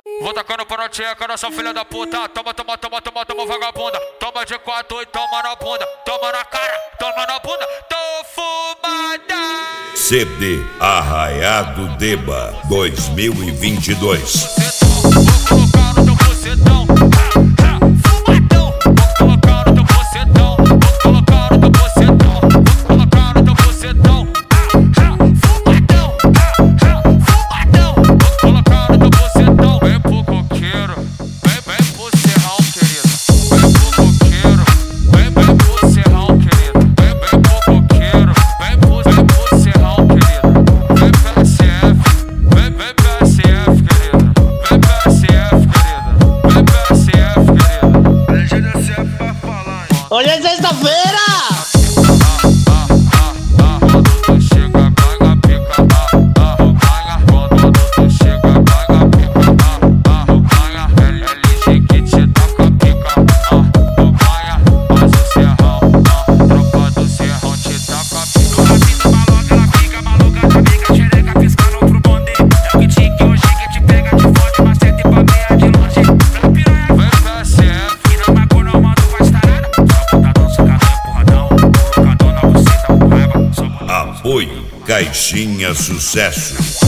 Vou tacando pra tcheca, nossa filha da puta. Toma, toma, toma, toma, toma, vagabunda. Toma de 4 e toma na bunda. Toma na cara, toma na bunda. Tô fumada. CD Arraiado Deba 2022. Vou colocar no teu bucetão. Fumadão. Vou colocar no teu bucetão. Vou colocar no teu bucetão. Vou colocar no teu bucetão. Fumadão. Fumadão. Vou colocar no teu bucetão. Vem pro coqueiro. Vem pro serrão, querida. Vem pro coqueiro. Vem pro serrão, querida. Vem pro coqueiro. Vem pro serrão, querida. Vem PSF. Vem PSF, querida. Vem PSF, querida. Vem PSF, querida. LGDSF pra falar, hein? Hoje é sexta-feira! Quando tu chega, ganha pica. Ganha. Quando tu chega, ganha pica. Ganha. LG que te taca pica. Ganha. Faz o serrão. Tropa do serrão te taca pica. No rap da maloca, ela fica maluca da bica, xereca piscando pro bonde. É o que tique hoje que te pega de forte, macete pra meia de longe. Pela piranha, Vem PSF. e na maconha não mando mais tarada. Só botadão, sacadão, empurradão. Colocadão na buceta, com raiva, só botadão. Apoio Caixinha Sucesso.